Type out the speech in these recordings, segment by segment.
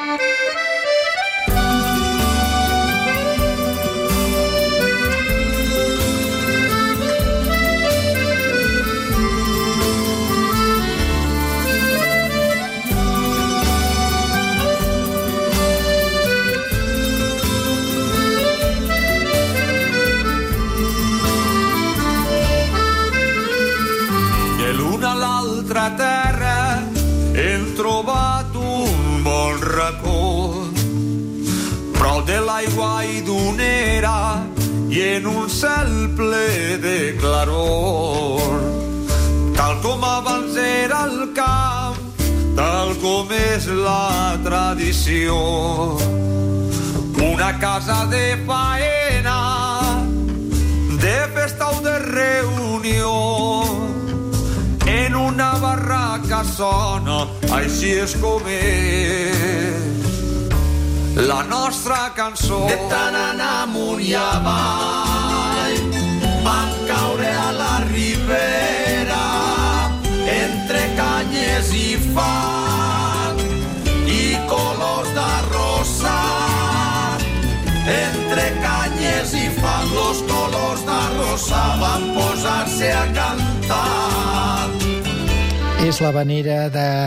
Terra hem trobat un bon racó prop de l'aigua idonera i en un cel ple de claror, tal com abans era el camp, tal com és la tradició, una casa de faena, de festa o de reunió. En una barraca sona, així és com és la nostra cançó. De tant anar amunt i avall, vam caure a la ribera, entre canyes i fang, i colors d'arrossa. Entre canyes i fang, los colors d'arrossa van posar-se a cantar. És l'havanera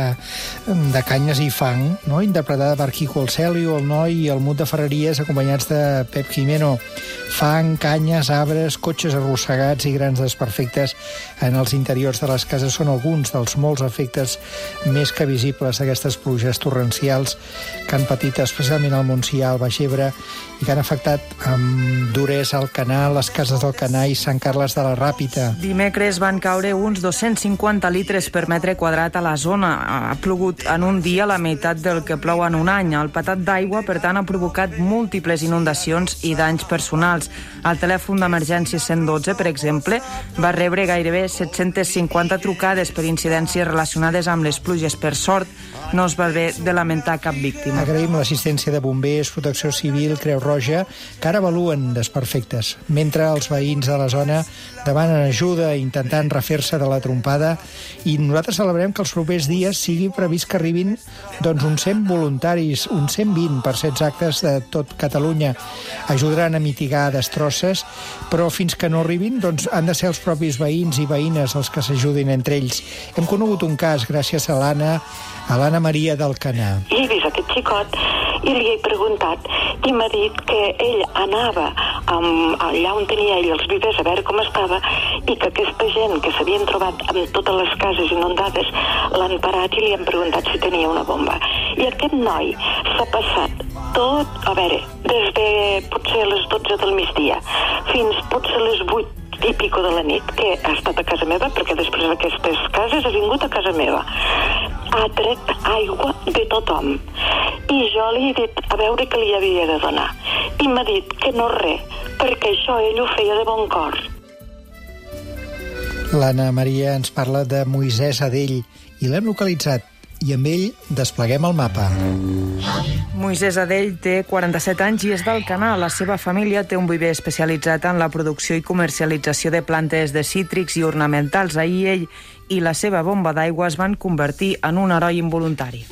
de Canyes i Fang, no? Interpretada per Quico el Celio, el Noi i el Mut de Ferreries, acompanyats de Pep Jimeno. Fang, canyes, arbres, cotxes arrossegats i grans desperfectes en els interiors de les cases són alguns dels molts efectes més que visibles d'aquestes pluges torrencials que han patit especialment al Montsià, al Baix Ebre, i que han afectat amb duresa Alcanar, les cases d'Alcanar i Sant Carles de la Ràpita. Dimecres van caure uns 250 litres per metre quadrat a la zona. Ha plogut en un dia la meitat del que plou en un any. El patat d'aigua, per tant, ha provocat múltiples inundacions i danys personals. El telèfon d'emergència 112, per exemple, va rebre gairebé 750 trucades per incidències relacionades amb les pluges. Per sort, no es va haver de lamentar cap víctima. Agraïm l'assistència de bombers, Protecció Civil, Creu Roja, que ara avaluen desperfectes, mentre els veïns de la zona demanen ajuda intentant refer-se de la trompada, i nosaltres celebrem que els propers dies sigui previst que arribin uns 100 voluntaris, uns 120 per ser exactes de tot Catalunya. Ajudaran a mitigar destrosses, però fins que no arribin han de ser els propis veïns i veïnes els que s'ajudin entre ells. Hem conegut un cas gràcies a l'Anna Maria d'Alcanar. I he vist aquest xicot i li he preguntat i m'ha dit que ell anava allà on tenia ell els vivers a veure com estava, i que aquesta gent que s'havien trobat amb totes les cases inundades l'han parat i li han preguntat si tenia una bomba. I aquest noi s'ha passat tot, a veure, des de potser les 12 del migdia fins potser les 8 i pico de la nit, que ha estat a casa meva, perquè després d'aquestes cases ha vingut a casa meva. Ha tret aigua de tothom. I jo li he dit a veure què li havia de donar. I m'ha dit que no res, perquè això ell ho feia de bon cor. L'Anna Maria ens parla de Moisès Adell i l'hem localitzat, i amb ell despleguem el mapa. Moisès Adell té 47 anys i és d'Alcanar. La seva família té un viver especialitzat en la producció i comercialització de plantes de cítrics i ornamentals. Ahir ell i la seva bomba d'aigua es van convertir en un heroi involuntari.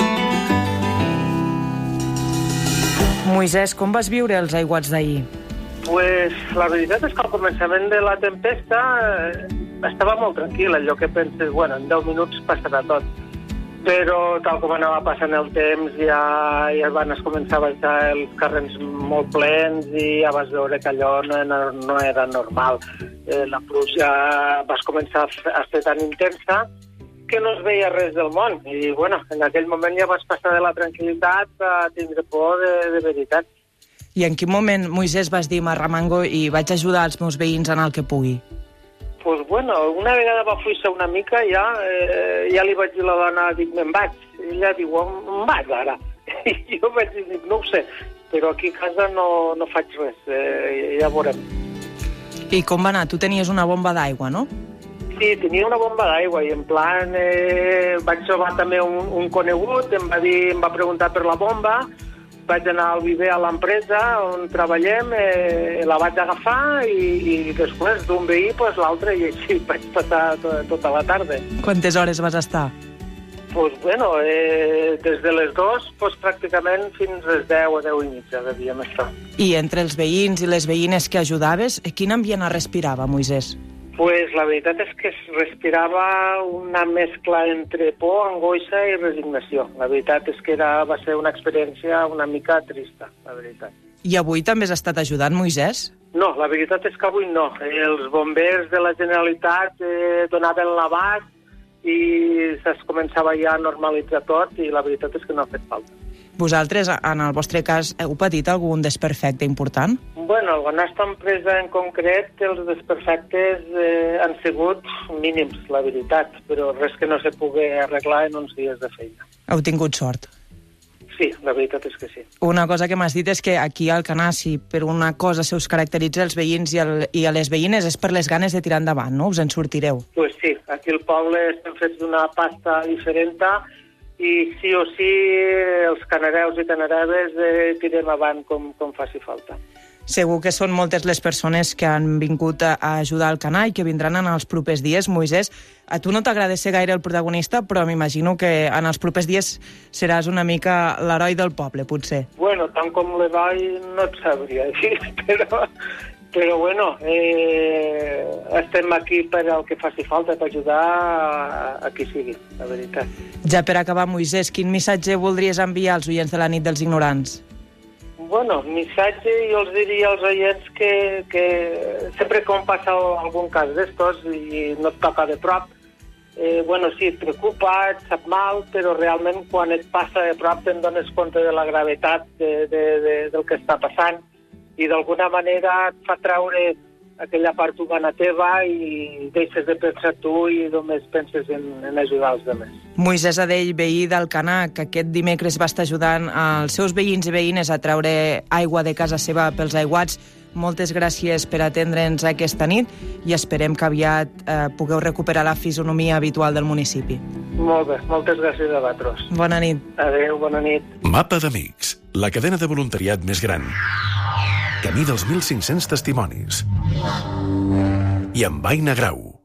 Moisès, com vas viure els aiguats d'ahir? Pues la veritat és que al començament de la tempesta estava molt tranquil, allò que penses, bueno, en 10 minuts passarà tot. Però tal com anava passant el temps ja van començar a baixar els carrers molt plens i ja vas veure que allò no era normal. La pluja va començar a ser tan intensa que no es veia res del món. I bueno, en aquell moment ja vas passar de la tranquil·litat a tindre por de veritat. I en quin moment, Moisès, vas dir m'arremango i vaig ajudar els meus veïns en el que pugui? Pues bueno, una vegada va fluixar una mica, ja li vaig dir a la dona, dic, me'n vaig. I ella diu, em vaig ara. I jo vaig dir, no ho sé, però aquí a casa no faig res, ja veurem. I com va anar? Tu tenies una bomba d'aigua, no? Sí, tenia una bomba d'aigua i en plan vaig trobar també un conegut, em va preguntar per la bomba, vaig anar al viver a l'empresa on treballem, la vaig agafar i després d'un veí l'altre, i així vaig passar tota la tarda. Quantes hores vas estar? Pues bueno, des de les 2 pràcticament fins a les 10 o 10 i mitja devíem estar. I entre els veïns i les veïnes que ajudaves, quin ambient es respirava, Moisès? Pues la veritat és que es respirava una mescla entre por, angoixa i resignació. La veritat és que va ser una experiència una mica trista, la veritat. I avui també has estat ajudant, Moisès? No, la veritat és que avui no. Els bombers de la Generalitat donaven l'abast i es començava ja a normalitzar tot i la veritat és que no ha fet falta. Vosaltres, en el vostre cas, heu patit algun desperfecte important? Bueno, la nostra empresa en concret, els desperfectes han sigut mínims, la veritat, però res que no se pugui arreglar en uns dies de feina. Heu tingut sort? Sí, la veritat és que sí. Una cosa que m'has dit és que aquí al Alcanar, si per una cosa se us caracteritza els veïns i a les veïnes és per les ganes de tirar endavant, no? Us en sortireu. Pues sí, aquí al poble estem fets d'una pasta diferent i sí o sí els canareus i canareves tirem avant com faci falta. Segur que són moltes les persones que han vingut a ajudar al Alcanar i que vindran en els propers dies. Moisès, a tu no t'agrada ser gaire el protagonista, però m'imagino que en els propers dies seràs una mica l'heroi del poble, potser. Bueno, tant com l'heroi no et sabria dir, però bueno, estem aquí per al que faci falta, per ajudar a qui sigui, la veritat. Ja per acabar, Moisès, quin missatge voldries enviar als oients de la nit dels ignorants? Bueno, missatge, jo els diria als oients que sempre que passa algun cas d'estos i no et toca de prop, bueno, sí, et preocupa, et sap mal, però realment quan et passa de prop te'n dones compte de la gravetat del que està passant i d'alguna manera et fa treure aquella part humana teva i deixes de pensar tu i només penses en ajudar els altres. Moisès Adell, veí d'Alcanar, que aquest dimecres va estar ajudant els seus veïns i veïnes a treure aigua de casa seva pels aiguats. Moltes gràcies per atendre'ns aquesta nit i esperem que aviat pugueu recuperar la fisonomia habitual del municipi. Molt bé, moltes gràcies a vosaltres. Bona nit. Adéu, bona nit. Mapa d'Amics, la cadena de voluntariat més gran. Camí dels 1.500 testimonis. I amb Aina Grau.